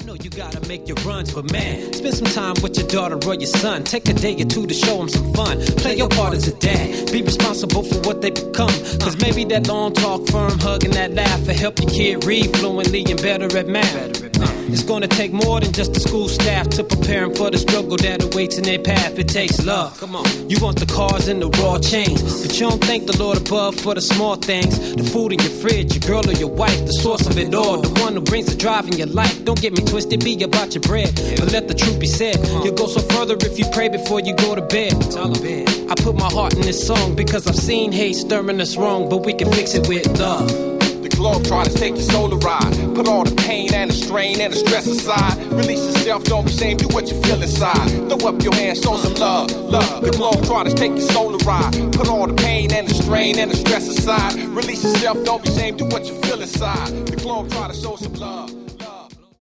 know you gotta make your runs, but man, spend some time with your daughter or your son. Take a day or two to show them some fun. Play your part as a dad. Be responsible for what they become. Cause maybe that long talk, firm hug, and that laugh will help your kid read fluently and better at math. It's gonna take more than just the school staff to prepare them for the struggle that awaits in their path. It takes love. Come on. You want the cars and the raw chains, but you don't thank the Lord above for the small things. The food in your fridge, your girl or your wife, the source of it all, the one who brings the drive in your life. Don't get me twisted, be about your bread, but let the truth be said. You'll go so further if you pray before you go to bed. I put my heart in this song because I've seen hate stirring us wrong, but we can fix it with love. Globetrotters, take your soul to ride. Put all the pain and the strain and the stress aside. Release yourself, don't be ashamed, do what you feel inside. Throw up your hands, show some love, love. The Globetrotters, take your soul to ride. Put all the pain and the strain and the stress aside. Release yourself, don't be ashamed, do what you feel inside. The Globetrotters, show some love.